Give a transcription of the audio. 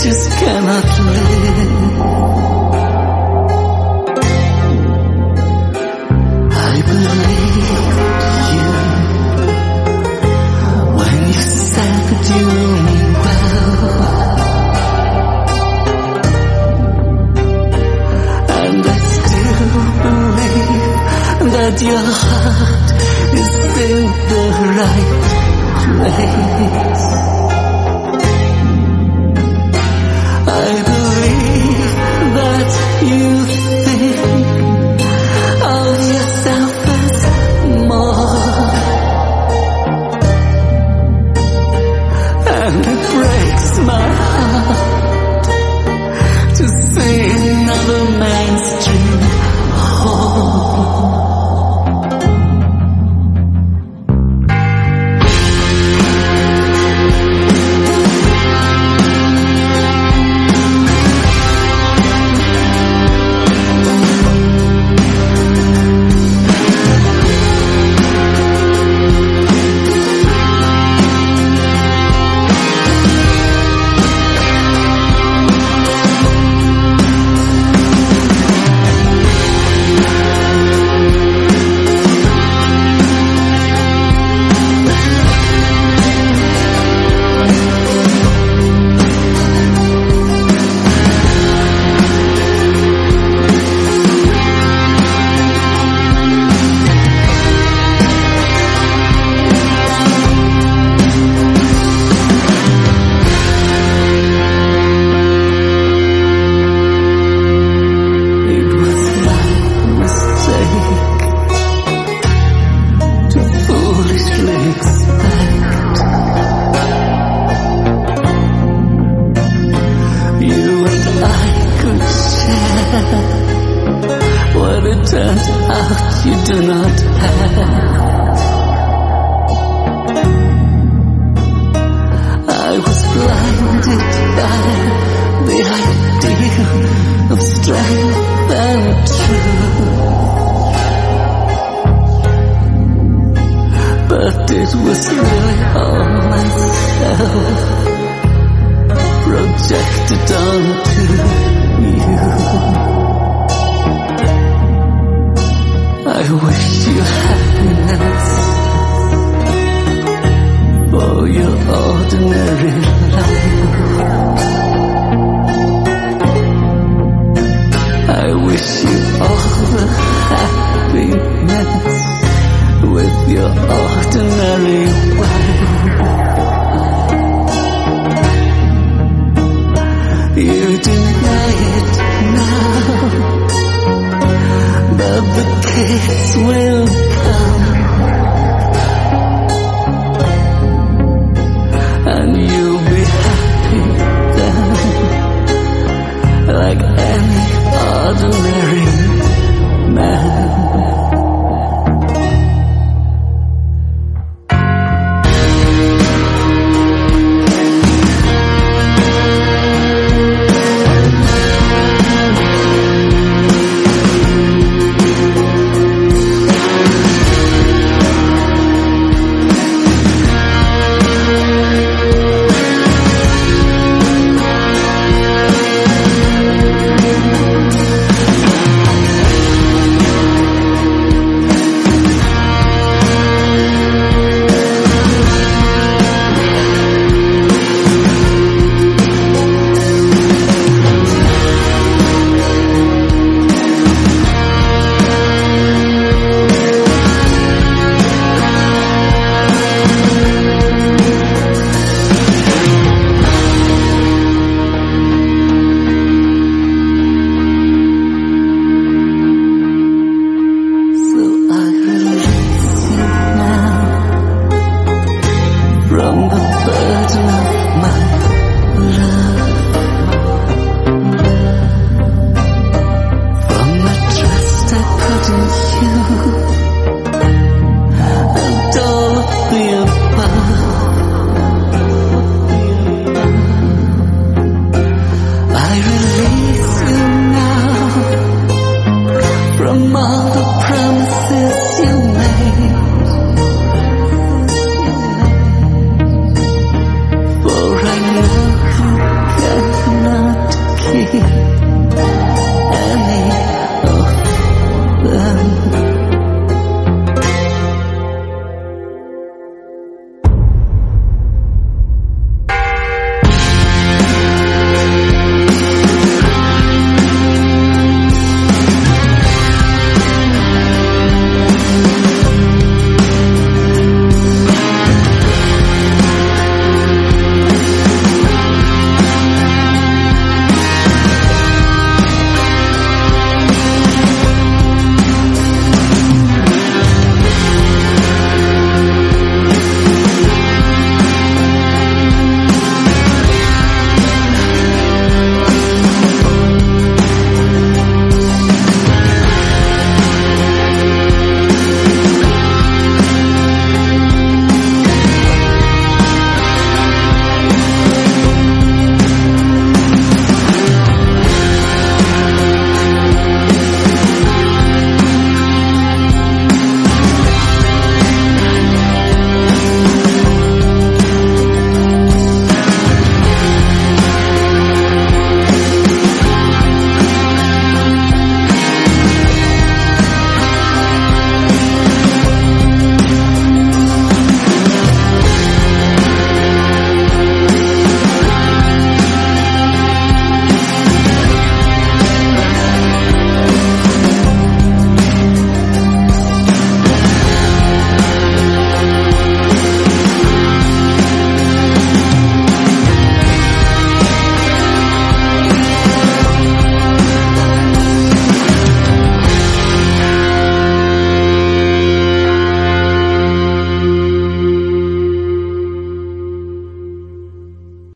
just cannot live. I believed you when you said that you knew me well, and I still believe that your heart is in the right place. I believe that you think of yourself as more, and it breaks my heart to see another mainstream home. What it turns out you do not have. I was blinded by the idea of strength and truth, but it was really all myself projected onto you. I wish you happiness for your ordinary life. I wish you all the happiness with your ordinary wife. You deny it now, but the kids will